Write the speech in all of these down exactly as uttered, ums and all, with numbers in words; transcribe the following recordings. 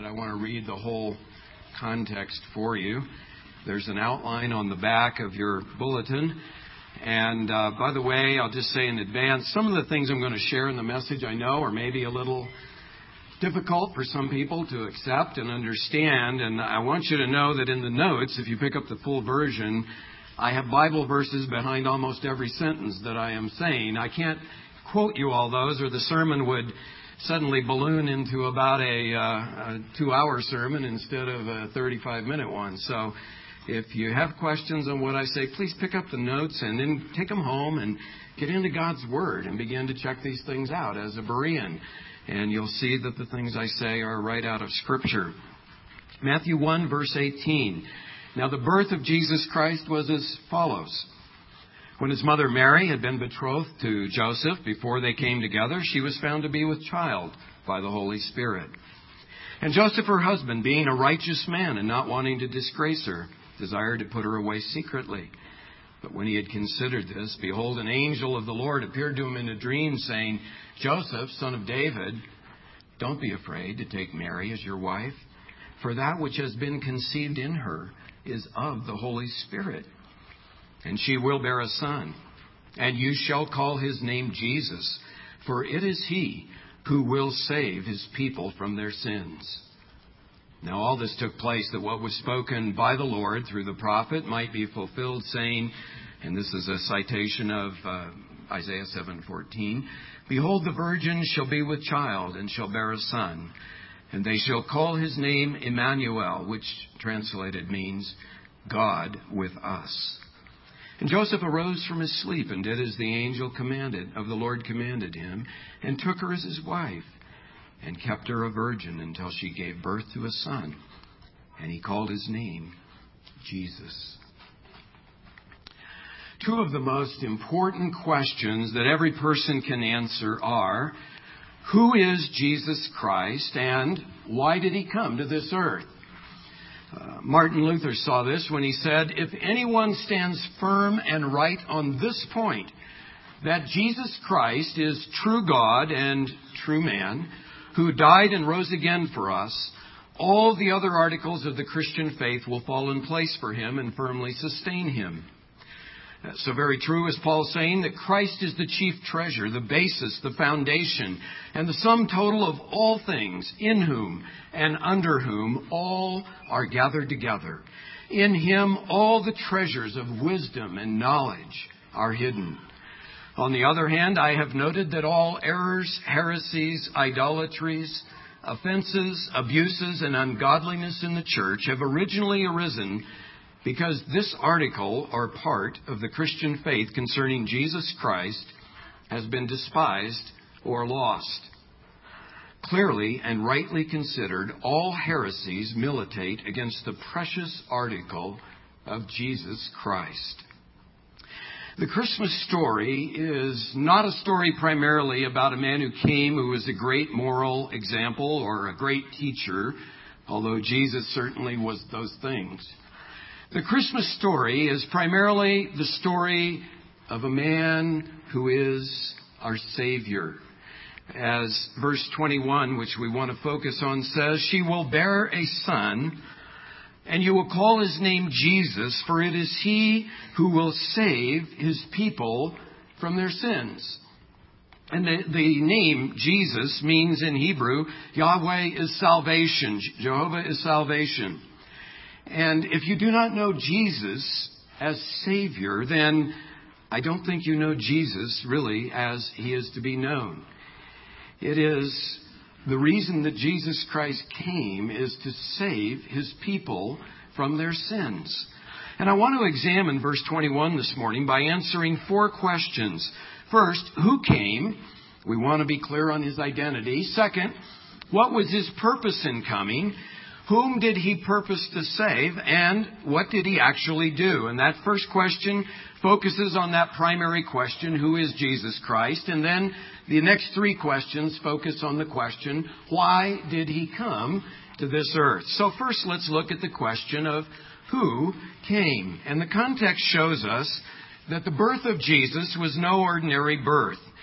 But I want to read the whole context for you. There's an outline on the back of your bulletin. And uh, by the way, I'll just say in advance, some of the things I'm going to share in the message I know are maybe a little difficult for some people to accept and understand. And I want you to know that in the notes, if you pick up the full version, I have Bible verses behind almost every sentence that I am saying. I can't quote you all those, or the sermon would suddenly balloon into about a, uh, a two-hour sermon instead of a thirty-five minute one. So if you have questions on what I say, please pick up the notes and then take them home and get into God's Word and begin to check these things out as a Berean. And you'll see that the things I say are right out of Scripture. Matthew one, verse eighteen. Now the birth of Jesus Christ was as follows. When his mother Mary had been betrothed to Joseph, before they came together, she was found to be with child by the Holy Spirit. And Joseph, her husband, being a righteous man and not wanting to disgrace her, desired to put her away secretly. But when he had considered this, behold, an angel of the Lord appeared to him in a dream, saying, Joseph, son of David, don't be afraid to take Mary as your wife, for that which has been conceived in her is of the Holy Spirit. And she will bear a son, and you shall call his name Jesus, for it is he who will save his people from their sins. Now all this took place that what was spoken by the Lord through the prophet might be fulfilled, saying, and this is a citation of uh, Isaiah seven fourteen, Behold, the virgin shall be with child, and shall bear a son, and they shall call his name Emmanuel, which translated means God with us. And Joseph arose from his sleep and did as the angel commanded of the Lord commanded him, and took her as his wife, and kept her a virgin until she gave birth to a son. And he called his name Jesus. Two of the most important questions that every person can answer are, who is Jesus Christ, and why did he come to this earth? Uh, Martin Luther saw this when he said, if anyone stands firm and right on this point, that Jesus Christ is true God and true man, who died and rose again for us, all the other articles of the Christian faith will fall in place for him and firmly sustain him. So very true is Paul saying that Christ is the chief treasure, the basis, the foundation, and the sum total of all things, in whom and under whom all are gathered together. In him all the treasures of wisdom and knowledge are hidden. On the other hand, I have noted that all errors, heresies, idolatries, offenses, abuses, and ungodliness in the church have originally arisen because this article or part of the Christian faith concerning Jesus Christ has been despised or lost. Clearly and rightly considered, all heresies militate against the precious article of Jesus Christ. The Christmas story is not a story primarily about a man who came who was a great moral example or a great teacher, although Jesus certainly was those things. The Christmas story is primarily the story of a man who is our Savior. As verse twenty-one, which we want to focus on, says, she will bear a son, and you will call his name Jesus, for it is he who will save his people from their sins. And the, the name Jesus means in Hebrew, Yahweh is salvation. Jehovah is salvation. And if you do not know Jesus as Savior, then I don't think you know Jesus really as he is to be known. It is the reason that Jesus Christ came is to save his people from their sins. And I want to examine verse twenty-one this morning by answering four questions. First, who came? We want to be clear on his identity. Second, what was his purpose in coming? Whom did he purpose to save? And what did he actually do? And that first question focuses on that primary question, who is Jesus Christ? And then the next three questions focus on the question, why did he come to this earth? So first, let's look at the question of who came. And the context shows us that the birth of Jesus was no ordinary birth.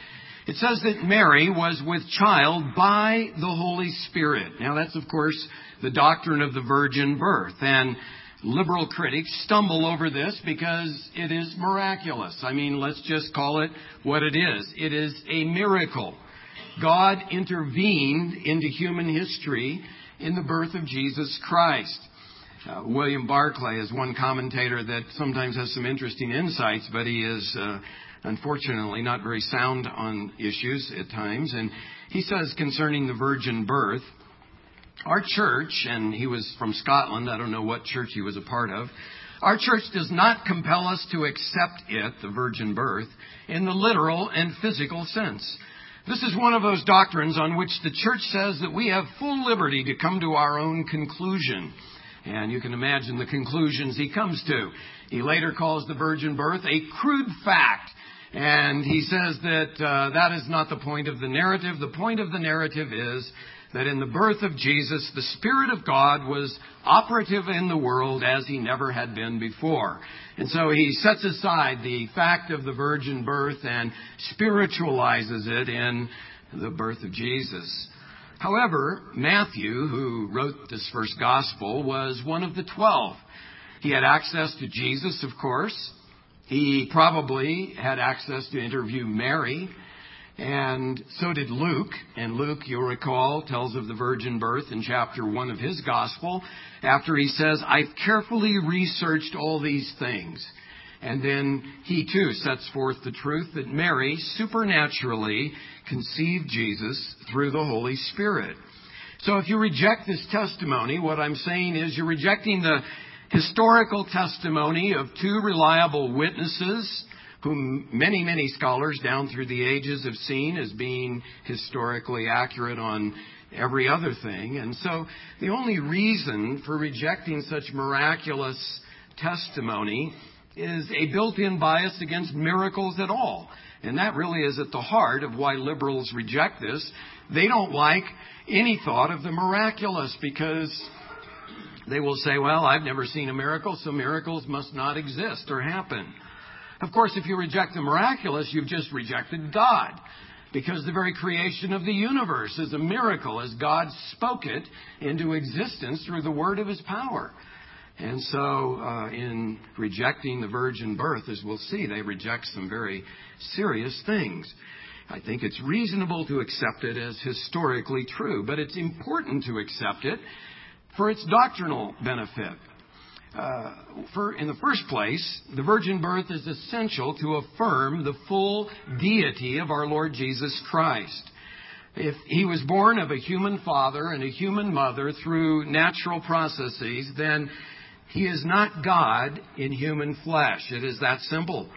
It says that Mary was with child by the Holy Spirit. Now that's, of course, the doctrine of the virgin birth. And liberal critics stumble over this because it is miraculous. I mean, let's just call it what it is. It is a miracle. God intervened into human history in the birth of Jesus Christ. Uh, William Barclay is one commentator that sometimes has some interesting insights, but he is uh, unfortunately not very sound on issues at times. And he says concerning the virgin birth, our church, and he was from Scotland, I don't know what church he was a part of, our church does not compel us to accept it, the virgin birth, in the literal and physical sense. This is one of those doctrines on which the church says that we have full liberty to come to our own conclusion. And you can imagine the conclusions he comes to. He later calls the virgin birth a crude fact. And he says that uh, that is not the point of the narrative. The point of the narrative is that in the birth of Jesus, the Spirit of God was operative in the world as he never had been before. And so he sets aside the fact of the virgin birth and spiritualizes it in the birth of Jesus. However, Matthew, who wrote this first gospel, was one of the twelve. He had access to Jesus, of course. He probably had access to interview Mary. And so did Luke. And Luke, you'll recall, tells of the virgin birth in chapter one of his gospel, after he says, I've carefully researched all these things. And then he too sets forth the truth that Mary supernaturally conceived Jesus through the Holy Spirit. So if you reject this testimony, what I'm saying is you're rejecting the historical testimony of two reliable witnesses whom many, many scholars down through the ages have seen as being historically accurate on every other thing. And so the only reason for rejecting such miraculous testimony is a built-in bias against miracles at all. And that really is at the heart of why liberals reject this. They don't like any thought of the miraculous because they will say, well, I've never seen a miracle, so miracles must not exist or happen. Of course, if you reject the miraculous, you've just rejected God, because the very creation of the universe is a miracle as God spoke it into existence through the word of his power. And so uh, in rejecting the virgin birth, as we'll see, they reject some very serious things. I think it's reasonable to accept it as historically true, but it's important to accept it for its doctrinal benefit. Uh, for, in the first place, the virgin birth is essential to affirm the full deity of our Lord Jesus Christ. If he was born of a human father and a human mother through natural processes, then he is not God in human flesh. It is that simple.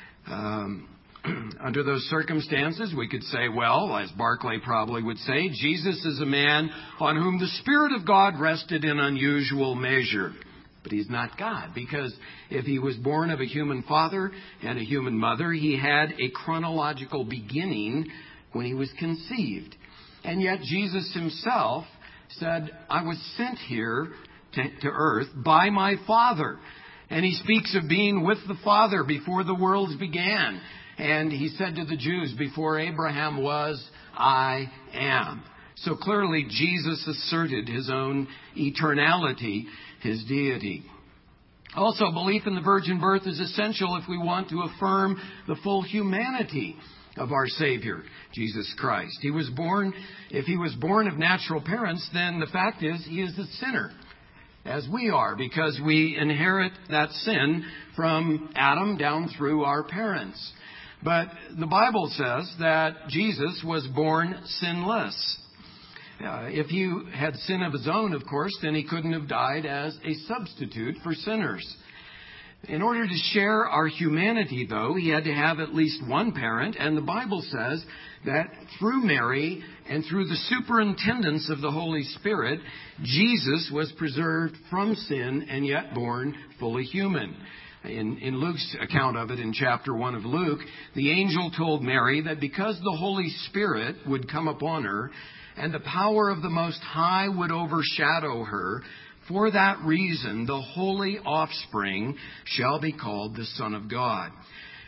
Um, under those circumstances, we could say, well, as Barclay probably would say, Jesus is a man on whom the Spirit of God rested in unusual measure. But he's not God, because if he was born of a human father and a human mother, he had a chronological beginning when he was conceived. And yet Jesus himself said, I was sent here to, to earth by my Father. And he speaks of being with the Father before the worlds began. And he said to the Jews, before Abraham was, I am. So clearly Jesus asserted his own eternality, his deity. Also, belief in the virgin birth is essential if we want to affirm the full humanity of our Savior, Jesus Christ. He was born, if he was born of natural parents, then the fact is he is a sinner, as we are, because we inherit that sin from Adam down through our parents. But the Bible says that Jesus was born sinless. Uh, if he had sin of his own, of course, then he couldn't have died as a substitute for sinners. In order to share our humanity, though, he had to have at least one parent, and the Bible says that through Mary and through the superintendence of the Holy Spirit, Jesus was preserved from sin and yet born fully human. In, in Luke's account of it in chapter one of Luke, the angel told Mary that because the Holy Spirit would come upon her and the power of the Most High would overshadow her, for that reason the holy offspring shall be called the Son of God.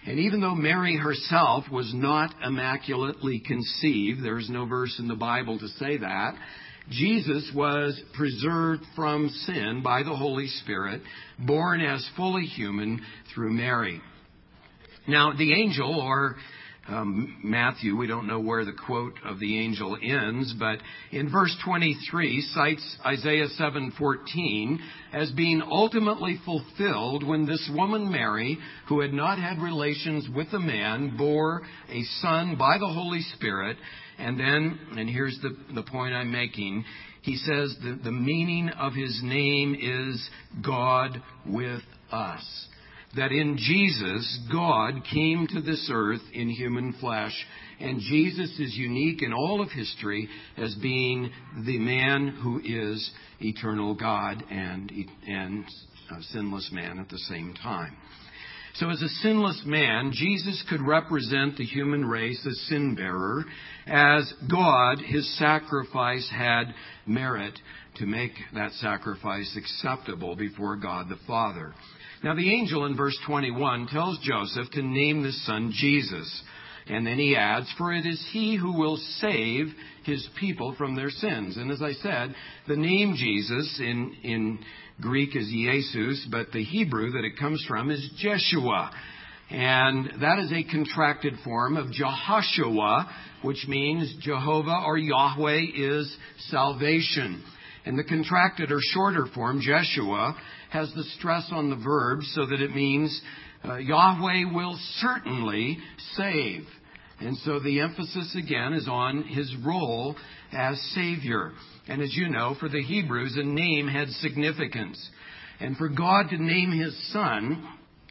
And even though Mary herself was not immaculately conceived, there's no verse in the Bible to say that, Jesus was preserved from sin by the Holy Spirit, born as fully human through Mary. Now, the angel, or um, Matthew, we don't know where the quote of the angel ends, but in verse twenty-three cites Isaiah seven fourteen as being ultimately fulfilled when this woman Mary, who had not had relations with a man, bore a son by the Holy Spirit. And then, and here's the, the point I'm making, he says that the meaning of his name is God with us. That in Jesus, God came to this earth in human flesh, and Jesus is unique in all of history as being the man who is eternal God and, and a sinless man at the same time. So as a sinless man, Jesus could represent the human race as sin-bearer. As God, his sacrifice had merit to make that sacrifice acceptable before God the Father. Now the angel in verse twenty-one tells Joseph to name the son Jesus. And then he adds, for it is he who will save his people from their sins. And as I said, the name Jesus in, in Greek is Jesus, but the Hebrew that it comes from is Jeshua. And that is a contracted form of Jehoshua, which means Jehovah or Yahweh is salvation. And the contracted or shorter form, Jeshua, has the stress on the verb so that it means uh, Yahweh will certainly save. And so the emphasis again is on his role as Savior. And as you know, for the Hebrews, a name had significance. And for God to name his son,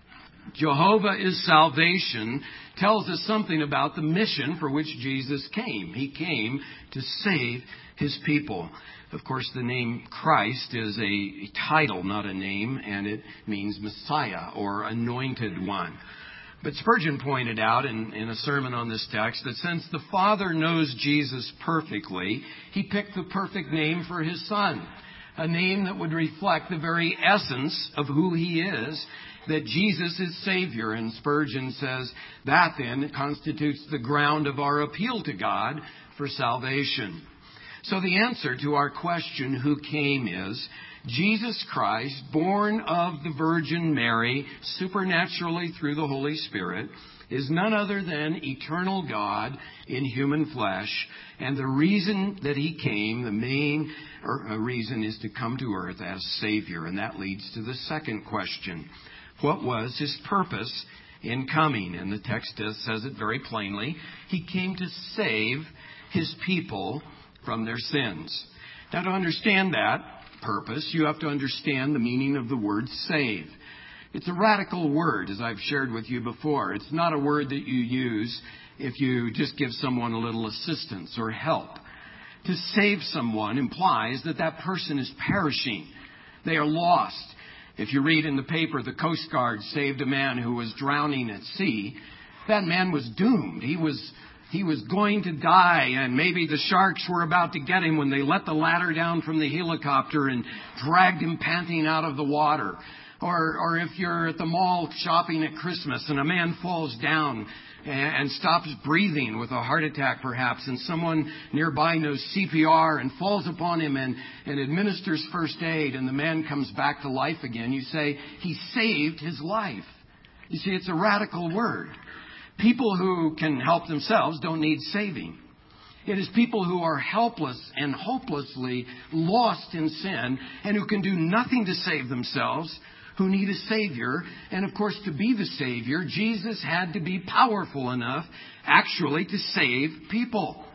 Jehovah is salvation, tells us something about the mission for which Jesus came. He came to save his people. Of course, the name Christ is a title, not a name, and it means Messiah or anointed one. But Spurgeon pointed out in, in a sermon on this text that since the Father knows Jesus perfectly, he picked the perfect name for his Son. A name that would reflect the very essence of who he is, that Jesus is Savior. And Spurgeon says that then constitutes the ground of our appeal to God for salvation. So the answer to our question, who came, is Jesus Christ, born of the Virgin Mary, supernaturally through the Holy Spirit, is none other than eternal God in human flesh. And the reason that he came, the main reason, is to come to earth as Savior. And that leads to the second question. What was his purpose in coming? And the text says it very plainly. He came to save his people from their sins. Now, to understand that purpose, you have to understand the meaning of the word save. It's a radical word, as I've shared with you before. It's not a word that you use if you just give someone a little assistance or help. To save someone implies that that person is perishing. They are lost. If you read in the paper, the Coast Guard saved a man who was drowning at sea. That man was doomed. He was He was going to die, and maybe the sharks were about to get him when they let the ladder down from the helicopter and dragged him panting out of the water. Or, or if you're at the mall shopping at Christmas and a man falls down and, and stops breathing with a heart attack perhaps, and someone nearby knows C P R and falls upon him and, and administers first aid, and the man comes back to life again, you say, he saved his life. You see, it's a radical word. People who can help themselves don't need saving. It is people who are helpless and hopelessly lost in sin and who can do nothing to save themselves who need a Savior. And of course, to be the Savior, Jesus had to be powerful enough actually to save people.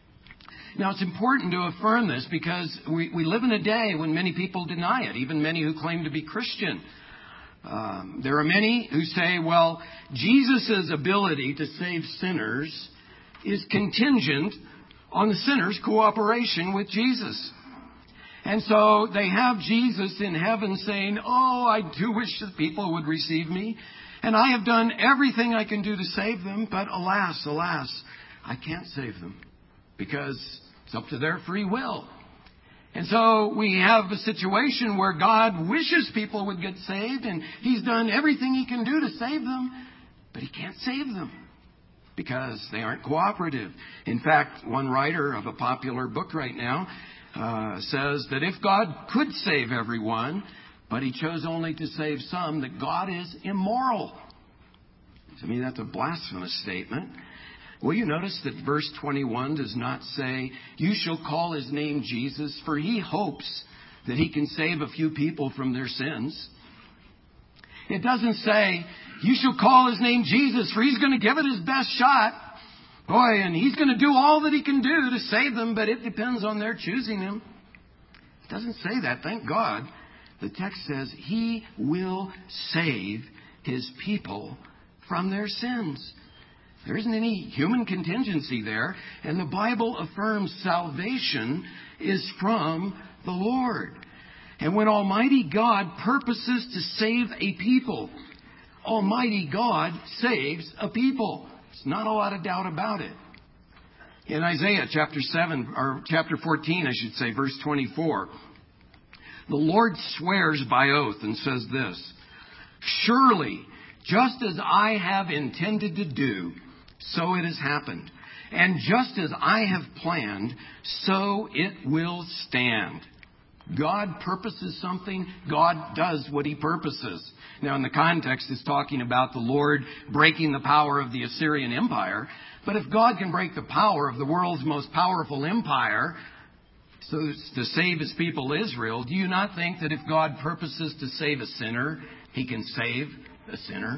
Now, it's important to affirm this because we, we live in a day when many people deny it, even many who claim to be Christian. Um, there are many who say, well, Jesus' ability to save sinners is contingent on the sinner's cooperation with Jesus. And so they have Jesus in heaven saying, oh, I do wish that people would receive me. And I have done everything I can do to save them. But alas, alas, I can't save them because it's up to their free will. And so we have a situation where God wishes people would get saved, and he's done everything he can do to save them, but He can't save them because they aren't cooperative. In fact, one writer of a popular book right now uh, says that if God could save everyone, but He chose only to save some, that God is immoral. To me, that's a blasphemous statement. Will you notice that verse twenty-one does not say, "You shall call His name Jesus, for He hopes that He can save a few people from their sins." It doesn't say, "You shall call His name Jesus, for He's going to give it His best shot. Boy, and He's going to do all that He can do to save them, but it depends on their choosing Him." It doesn't say that, thank God. The text says He will save His people from their sins. There isn't any human contingency there. And the Bible affirms salvation is from the Lord. And when Almighty God purposes to save a people, Almighty God saves a people. There's not a lot of doubt about it. In Isaiah chapter seven, or chapter fourteen, I should say, verse twenty-four, the Lord swears by oath and says this, "Surely, just as I have intended to do, so it has happened. And just as I have planned, so it will stand." God purposes something, God does what He purposes. Now, in the context, it's talking about the Lord breaking the power of the Assyrian Empire. But if God can break the power of the world's most powerful empire, so to save His people Israel, do you not think that if God purposes to save a sinner, He can save a sinner?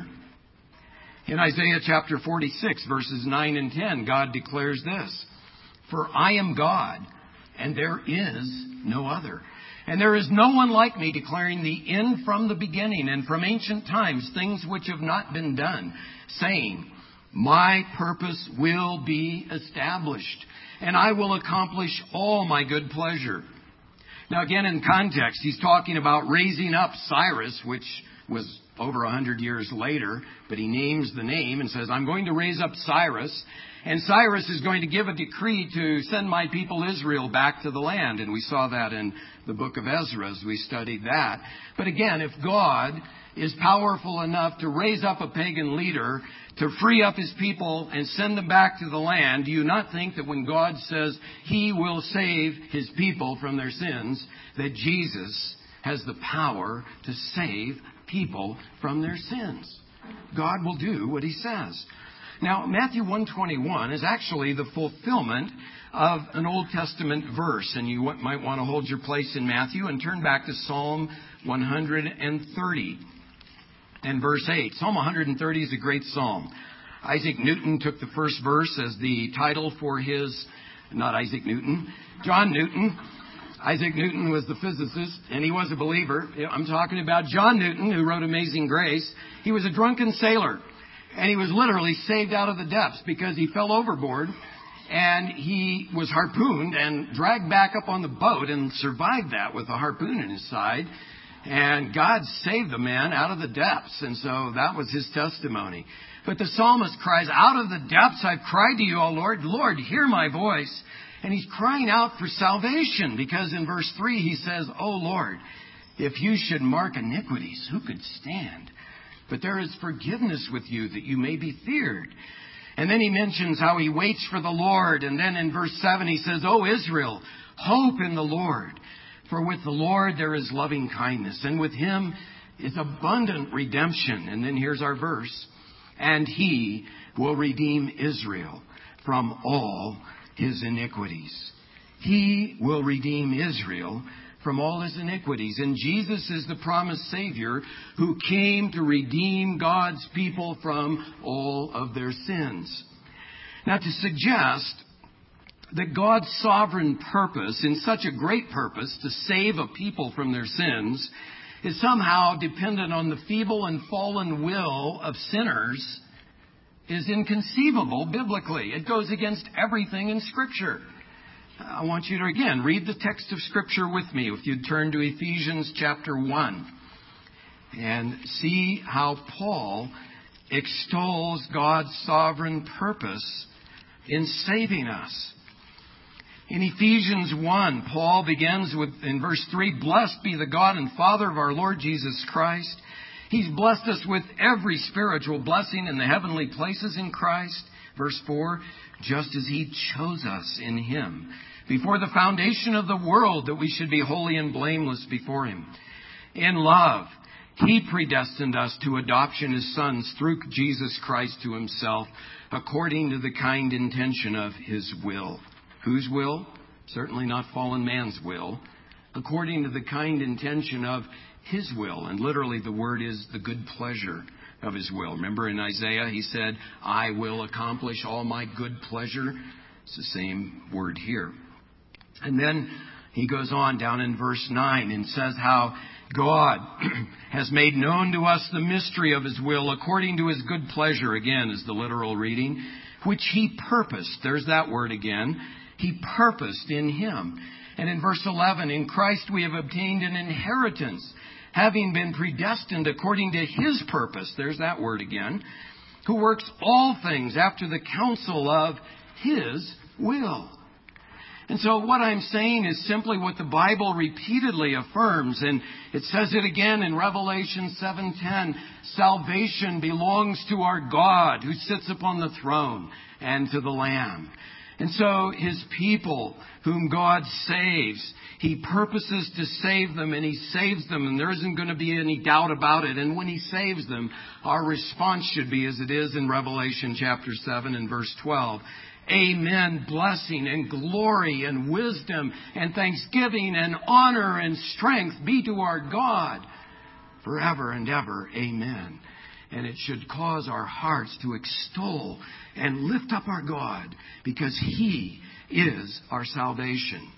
In Isaiah chapter forty-six, verses nine and ten, God declares this, "For I am God, and there is no other. And there is no one like me, declaring the end from the beginning, and from ancient times things which have not been done, saying, my purpose will be established, and I will accomplish all my good pleasure." Now again, in context, he's talking about raising up Cyrus, which was over a hundred years later, but he names the name and says, "I'm going to raise up Cyrus, and Cyrus is going to give a decree to send my people Israel back to the land." And we saw that in the book of Ezra as we studied that. But again, if God is powerful enough to raise up a pagan leader to free up His people and send them back to the land, do you not think that when God says He will save His people from their sins, that Jesus has the power to save people from their sins? God will do what He says. Now, Matthew one twenty-one is actually the fulfillment of an Old Testament verse. And you might want to hold your place in Matthew and turn back to Psalm one thirty and verse eight. Psalm one thirty is a great psalm. Isaac Newton took the first verse as the title for his, not Isaac Newton, John Newton. Isaac Newton was the physicist, and he was a believer. I'm talking about John Newton, who wrote Amazing Grace. He was a drunken sailor, and he was literally saved out of the depths because he fell overboard, and he was harpooned and dragged back up on the boat and survived that with a harpoon in his side. And God saved the man out of the depths, and so that was his testimony. But the psalmist cries, "Out of the depths I've cried to you, O Lord. Lord, hear my voice." And he's crying out for salvation because in verse three he says, "O Lord, if you should mark iniquities, who could stand? But there is forgiveness with you that you may be feared." And then he mentions how he waits for the Lord. And then in verse seven he says, "O Israel, hope in the Lord. For with the Lord there is loving kindness, and with Him is abundant redemption." And then here's our verse. "And He will redeem Israel from all his iniquities." He will redeem Israel from all his iniquities. And Jesus is the promised Savior who came to redeem God's people from all of their sins. Now, to suggest that God's sovereign purpose, in such a great purpose, to save a people from their sins, is somehow dependent on the feeble and fallen will of sinners is inconceivable biblically. It goes against everything in Scripture. I want you to, again, read the text of Scripture with me. If you'd turn to Ephesians chapter one and see how Paul extols God's sovereign purpose in saving us. In Ephesians one, Paul begins with, in verse three, "Blessed be the God and Father of our Lord Jesus Christ. He's blessed us with every spiritual blessing in the heavenly places in Christ. Verse four, just as He chose us in Him before the foundation of the world, that we should be holy and blameless before Him. In love, He predestined us to adoption as sons through Jesus Christ to Himself, according to the kind intention of His will. Whose will? Certainly not fallen man's will. According to the kind intention of His will. And literally the word is the good pleasure of His will. Remember in Isaiah He said, I will accomplish all my good pleasure. It's the same word here. And then he goes on down in verse nine and says how God has made known to us the mystery of His will according to His good pleasure, again is the literal reading, which He purposed. There's that word again. He purposed in Him. And in verse eleven, in Christ we have obtained an inheritance, having been predestined according to His purpose. There's that word again. Who works all things after the counsel of His will. And so what I'm saying is simply what the Bible repeatedly affirms. And it says it again in Revelation seven ten. Salvation belongs to our God who sits upon the throne and to the Lamb. And so His people whom God saves, He purposes to save them, and He saves them, and there isn't going to be any doubt about it. And when He saves them, our response should be as it is in Revelation chapter seven and verse twelve. Amen. Blessing and glory and wisdom and thanksgiving and honor and strength be to our God forever and ever. Amen. And it should cause our hearts to extol and lift up our God, because He is our salvation.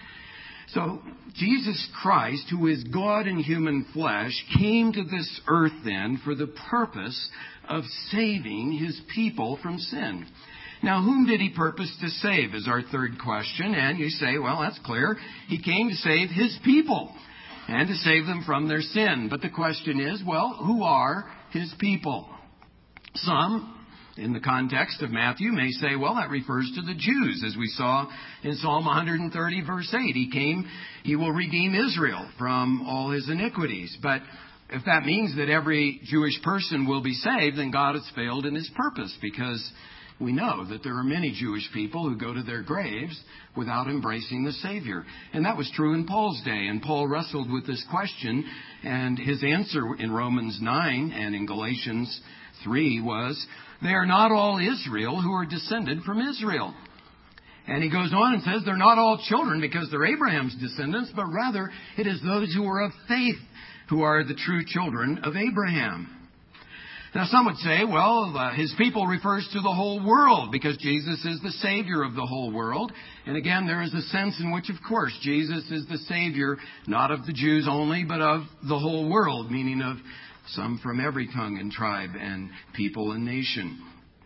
So Jesus Christ, who is God in human flesh, came to this earth then for the purpose of saving His people from sin. Now, whom did He purpose to save is our third question. And you say, well, that's clear. He came to save His people and to save them from their sin. But the question is, well, who are His people? Some, in the context of Matthew, may say, well, that refers to the Jews, as we saw in Psalm one thirty, verse eight. He came, He will redeem Israel from all his iniquities. But if that means that every Jewish person will be saved, then God has failed in His purpose, because we know that there are many Jewish people who go to their graves without embracing the Savior. And that was true in Paul's day. And Paul wrestled with this question, and his answer in Romans nine and in Galatians three was, they are not all Israel who are descended from Israel. And he goes on and says they're not all children because they're Abraham's descendants, but rather it is those who are of faith who are the true children of Abraham. Now, some would say, well, uh, His people refers to the whole world because Jesus is the Savior of the whole world. And again, there is a sense in which, of course, Jesus is the Savior, not of the Jews only, but of the whole world, meaning of some from every tongue and tribe and people and nation.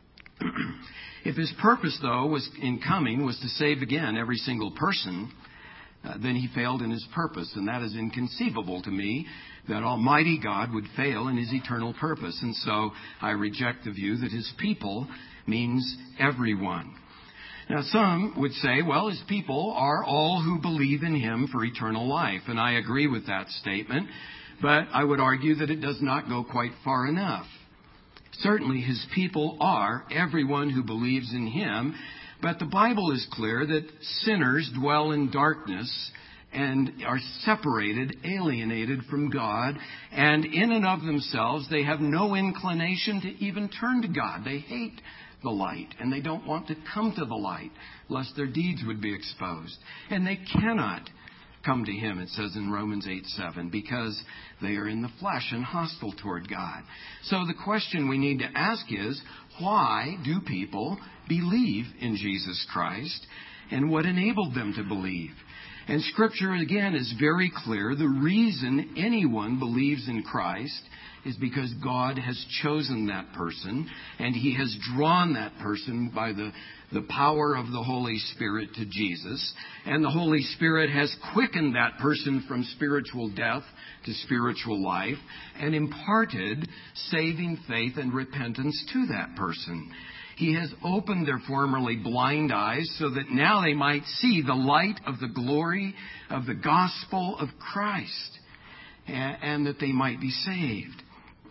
If His purpose, though, was in coming was to save again every single person, uh, then He failed in His purpose. And that is inconceivable to me, that Almighty God would fail in His eternal purpose. And so I reject the view that His people means everyone. Now, some would say, well, His people are all who believe in Him for eternal life. And I agree with that statement. But I would argue that it does not go quite far enough. Certainly, His people are everyone who believes in Him. But the Bible is clear that sinners dwell in darkness and are separated, alienated from God. And in and of themselves, they have no inclination to even turn to God. They hate the light, and they don't want to come to the light, lest their deeds would be exposed. And they cannot come to Him, it says in Romans eight seven, because they are in the flesh and hostile toward God. So the question we need to ask is, why do people believe in Jesus Christ, and what enabled them to believe? And Scripture, again, is very clear. The reason anyone believes in Christ is because God has chosen that person, and He has drawn that person by the, the power of the Holy Spirit to Jesus. And the Holy Spirit has quickened that person from spiritual death to spiritual life and imparted saving faith and repentance to that person. He has opened their formerly blind eyes so that now they might see the light of the glory of the gospel of Christ, and, and that they might be saved.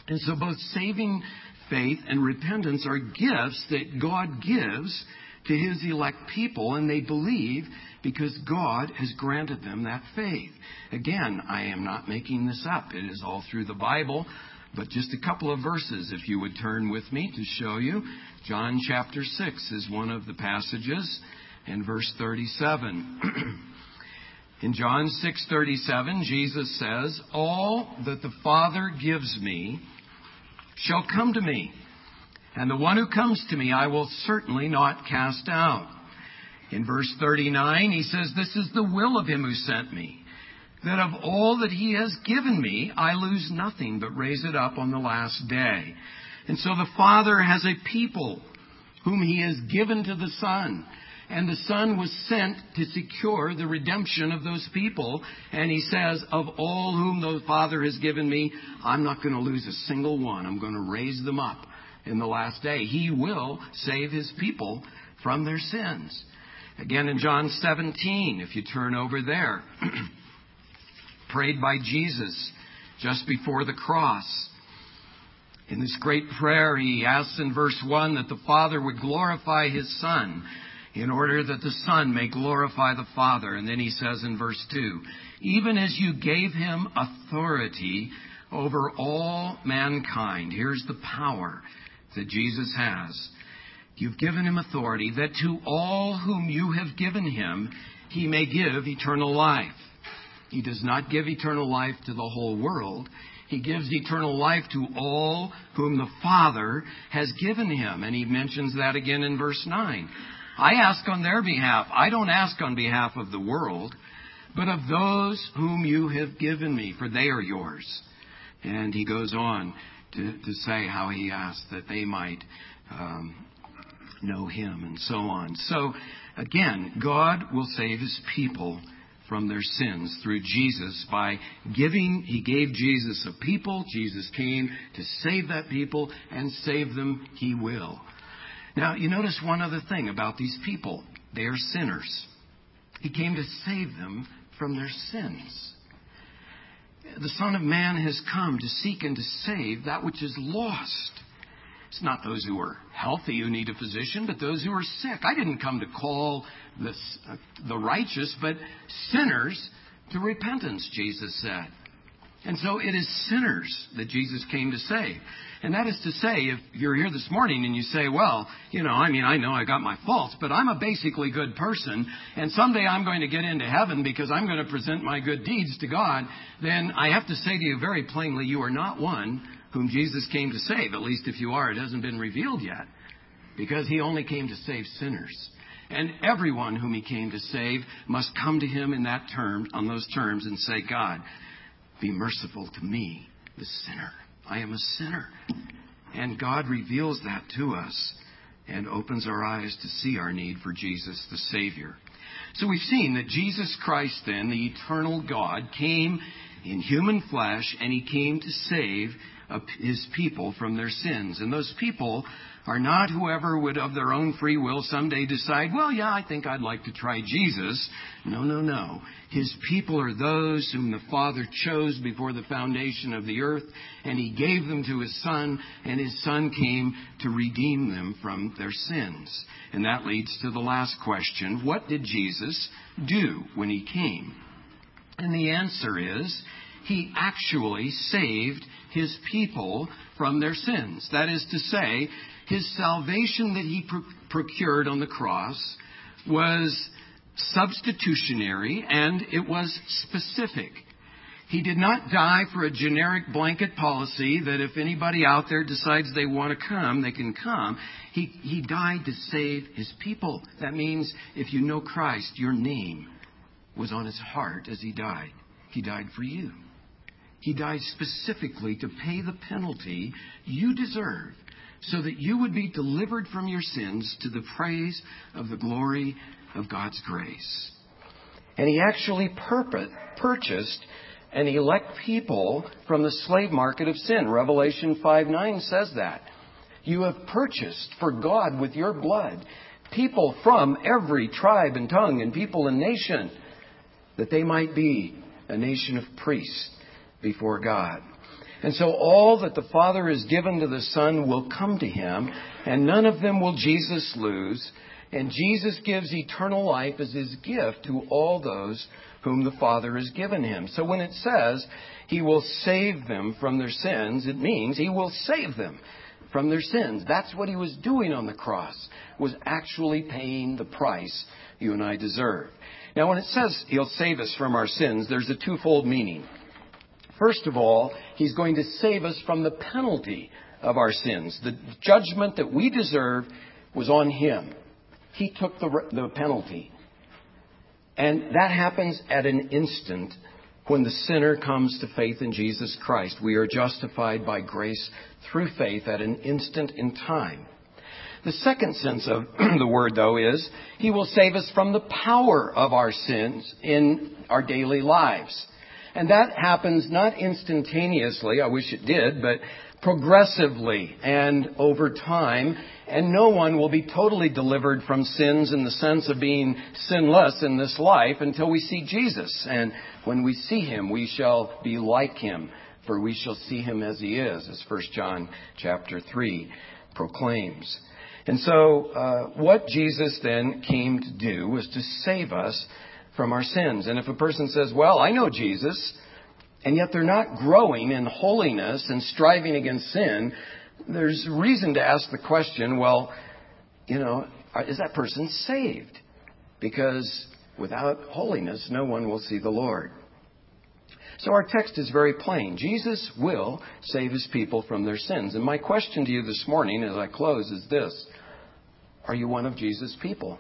And so both saving faith and repentance are gifts that God gives to His elect people, and they believe because God has granted them that faith. Again, I am not making this up. It is all through the Bible, but just a couple of verses, if you would turn with me to show you. John chapter six is one of the passages, and verse thirty-seven. In John six thirty-seven, Jesus says, "All that the Father gives me shall come to me, and the one who comes to me I will certainly not cast out." In verse thirty-nine, He says, "This is the will of Him who sent me, that of all that He has given me, I lose nothing, but raise it up on the last day." And so the Father has a people whom He has given to the Son. And the Son was sent to secure the redemption of those people. And He says, of all whom the Father has given me, I'm not going to lose a single one. I'm going to raise them up in the last day. He will save His people from their sins. Again, in John seventeen, if you turn over there, prayed by Jesus just before the cross. In this great prayer, He asks in verse one that the Father would glorify His Son in order that the Son may glorify the Father. And then He says in verse two, "Even as you gave Him authority over all mankind." Here's the power that Jesus has. "You've given Him authority, that to all whom you have given Him, He may give eternal life." He does not give eternal life to the whole world. He gives eternal life to all whom the Father has given Him. And He mentions that again in verse nine. "I ask on their behalf. I don't ask on behalf of the world, but of those whom you have given me, for they are yours." And He goes on to, to say how He asks that they might um, know Him and so on. So, again, God will save His people from their sins through Jesus by giving. He gave Jesus a people. Jesus came to save that people, and save them He will. Now, you notice one other thing about these people. They are sinners. He came to save them from their sins. The Son of Man has come to seek and to save that which is lost. It's not those who are healthy who need a physician, but those who are sick. I didn't come to call the, uh, the righteous, but sinners to repentance, Jesus said. And so it is sinners that Jesus came to save. And that is to say, if you're here this morning and you say, well, you know, I mean, I know I got my faults, but I'm a basically good person, and someday I'm going to get into heaven because I'm going to present my good deeds to God, then I have to say to you very plainly, you are not one whom Jesus came to save. At least if you are, it hasn't been revealed yet, because He only came to save sinners. And everyone whom He came to save must come to Him in that term, on those terms, and say, God, be merciful to me, the sinner. I am a sinner. And God reveals that to us and opens our eyes to see our need for Jesus, the Savior. So we've seen that Jesus Christ, then, the eternal God, came in human flesh, and He came to save His people from their sins. And those people are not whoever would of their own free will someday decide, well, yeah, I think I'd like to try Jesus. No, no, no. His people are those whom the Father chose before the foundation of the earth, and He gave them to His Son, and His Son came to redeem them from their sins. And that leads to the last question. What did Jesus do when He came? And the answer is, He actually saved His people from their sins. That is to say, His salvation that He pro- procured on the cross was substitutionary, and it was specific. He did not die for a generic blanket policy that if anybody out there decides they want to come, they can come. He, he died to save His people. That means if you know Christ, your name was on His heart as He died. He died for you. He died specifically to pay the penalty you deserve, so that you would be delivered from your sins to the praise of the glory of God's grace. And He actually purpose, purchased an elect people from the slave market of sin. Revelation five nine says that. You have purchased for God with your blood people from every tribe and tongue and people and nation, that they might be a nation of priests before God. And so all that the Father has given to the Son will come to him, and none of them will Jesus lose. And Jesus gives eternal life as his gift to all those whom the Father has given him. So when it says he will save them from their sins, it means he will save them from their sins. That's what he was doing on the cross, was actually paying the price you and I deserve. Now, when it says he'll save us from our sins, there's a twofold meaning. First of all, he's going to save us from the penalty of our sins. The judgment that we deserve was on him. He took the, the penalty. And that happens at an instant when the sinner comes to faith in Jesus Christ. We are justified by grace through faith at an instant in time. The second sense of the word, though, is he will save us from the power of our sins in our daily lives. And that happens not instantaneously, I wish it did, but progressively and over time. And no one will be totally delivered from sins in the sense of being sinless in this life until we see Jesus. And when we see him, we shall be like him, for we shall see him as he is, as First John chapter three proclaims. And so uh, what Jesus then came to do was to save us from our sins. And if a person says, well, I know Jesus, and yet they're not growing in holiness and striving against sin, there's reason to ask the question, well, you know, is that person saved? Because without holiness, no one will see the Lord. So our text is very plain. Jesus will save his people from their sins. And my question to you this morning as I close is this: are you one of Jesus' people?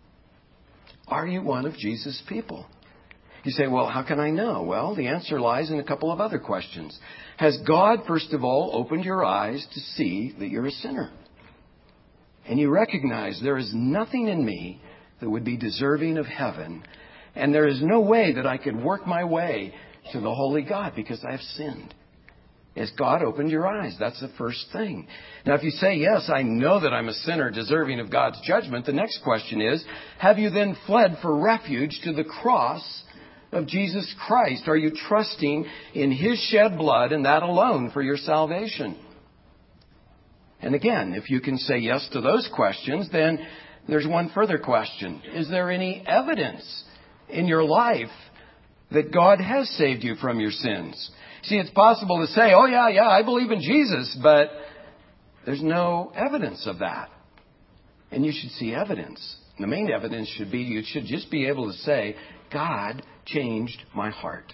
Are you one of Jesus' people? You say, well, how can I know? Well, the answer lies in a couple of other questions. Has God, first of all, opened your eyes to see that you're a sinner? And you recognize there is nothing in me that would be deserving of heaven, and there is no way that I could work my way to the holy God because I have sinned. Has God opened your eyes? That's the first thing. Now, if you say, yes, I know that I'm a sinner deserving of God's judgment, the next question is, have you then fled for refuge to the cross of Jesus Christ? Are you trusting in his shed blood and that alone for your salvation? And again, if you can say yes to those questions, then there's one further question. Is there any evidence in your life that God has saved you from your sins? See, it's possible to say, oh, yeah, yeah, I believe in Jesus, but there's no evidence of that. And you should see evidence. The main evidence should be, you should just be able to say, God changed my heart.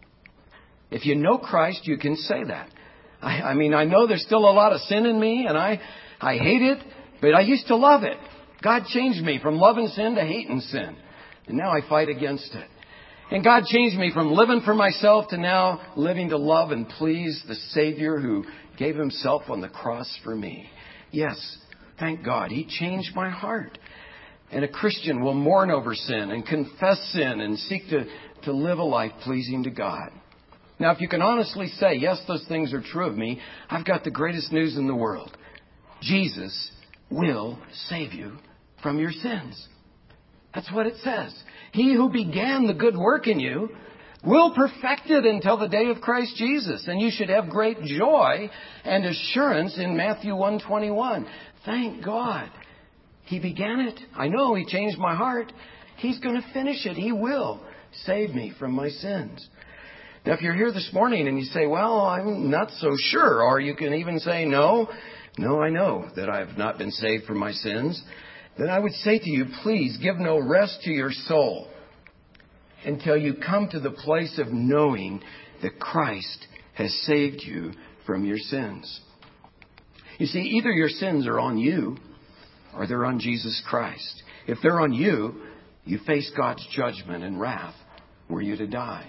If you know Christ, you can say that. I, I mean, I know there's still a lot of sin in me, and I, I hate it, but I used to love it. God changed me from loving sin to hating sin. And now I fight against it. And God changed me from living for myself to now living to love and please the Savior who gave himself on the cross for me. Yes, thank God. He changed my heart. And a Christian will mourn over sin and confess sin and seek to, to live a life pleasing to God. Now, if you can honestly say, yes, those things are true of me, I've got the greatest news in the world. Jesus will save you from your sins. That's what it says. He who began the good work in you will perfect it until the day of Christ Jesus. And you should have great joy and assurance in Matthew one twenty-one. Thank God. He began it. I know he changed my heart. He's going to finish it. He will save me from my sins. Now, if you're here this morning and you say, well, I'm not so sure, or you can even say, no, no, I know that I've not been saved from my sins, then I would say to you, please give no rest to your soul until you come to the place of knowing that Christ has saved you from your sins. You see, either your sins are on you or they're on Jesus Christ. If they're on you, you face God's judgment and wrath were you to die.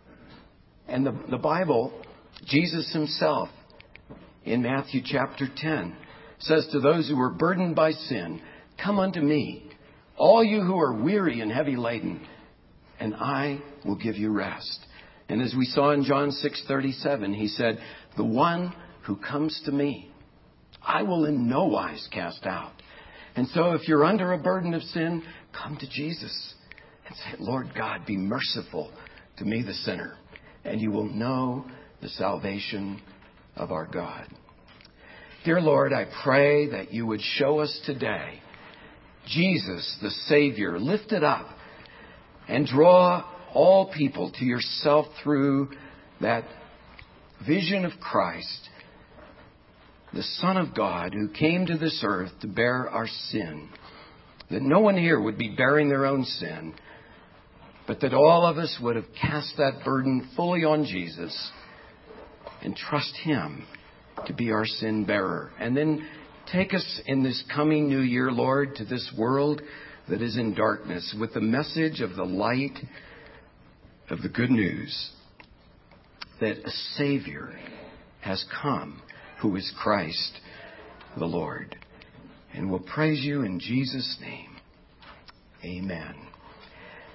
And the, the Bible, Jesus himself, in Matthew chapter ten, says to those who are burdened by sin, come unto me, all you who are weary and heavy laden, and I will give you rest. And as we saw in John six thirty-seven, he said, the one who comes to me, I will in no wise cast out. And so if you're under a burden of sin, come to Jesus and say, Lord God, be merciful to me, the sinner. And you will know the salvation of our God. Dear Lord, I pray that you would show us today Jesus, the Savior, lifted up, and draw all people to yourself through that vision of Christ, the Son of God, who came to this earth to bear our sin. That no one here would be bearing their own sin, but that all of us would have cast that burden fully on Jesus and trust Him to be our sin bearer. And then take us in this coming new year, Lord, to this world that is in darkness with the message of the light of the good news that a Savior has come, who is Christ the Lord. And we'll praise you in Jesus' name. Amen.